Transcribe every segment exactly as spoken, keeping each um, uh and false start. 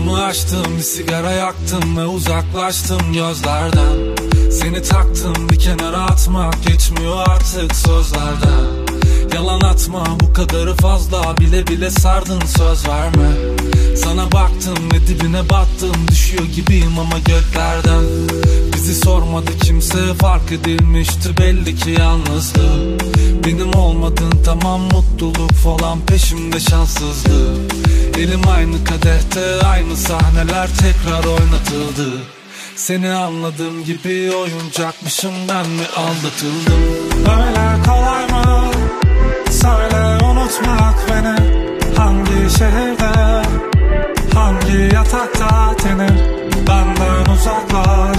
Camı açtım, bir sigara yaktım ve uzaklaştım gözlerden. Seni taktım, bir kenara atmak geçmiyor artık sözlerden. Yalan atma, bu kadarı fazla, bile bile sardın, söz verme. Sana baktım ve dibine battım, düşüyor gibiyim ama göklerden. Bizi sormadı kimse, fark edilmişti belli ki yalnızdı. Benim olmadın tamam, mutluluk falan peşimde şanssızlığı. Elim aynı kadehte, aynı sahneler tekrar oynatıldı. Seni anladığım gibi oyuncakmışım, ben mi aldatıldım? Öyle kolay mı? Söyle unutmak beni. Hangi şehirde, hangi yatakta tenin? Benden uzaklaş,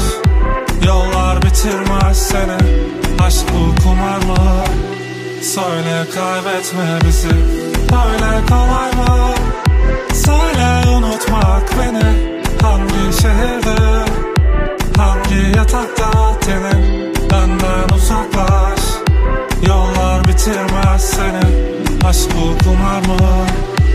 yollar bitirmez seni. Aşk bu kumar mı? Söyle kaybetme bizi. Öyle kolay mı? Söyle unutmak beni. Hangi şehirde, hangi yatakta tenin? Benden uzaklaş, yollar bitirmez seni. Aşk bu kumar mı?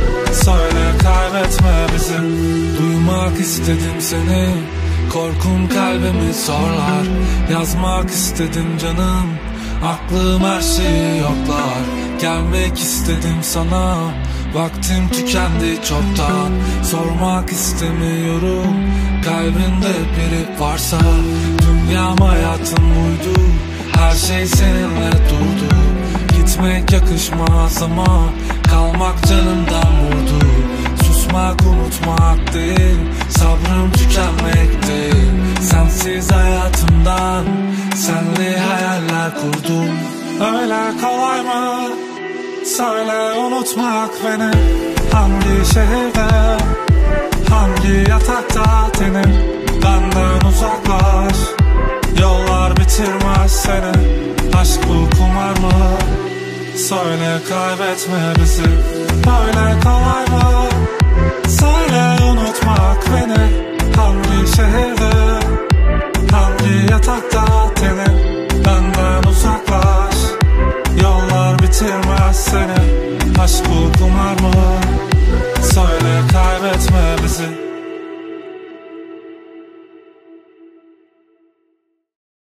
Söyle kaybetme bizi. Duymak istedim seni, korkum kalbimi zorlar. Yazmak istedim canım, aklım her şeyi yoklar. Gelmek istedim sana, vaktim tükendi çoktan. Sormak istemiyorum, kalbinde biri varsa. Dünyam hayatım buydu, her şey seninle durdu. Gitmek yakışmaz ama kalmak canımdan vurdu. Susmak unutmak değil, sabrım tükenmek değil. Sensiz hayatımdan, senle hayaller kurdum. Öyle kolay mı? Söyle unutmak beni. Hangi şehirde, hangi yatakta tenin? Benden uzaklaş, yollar bitirmez seni. Aşk bu kumar mı? Söyle kaybetme bizi. Böyle kolay mı? Söyle unutmak beni. Hangi şehirde, hangi yatakta tenin?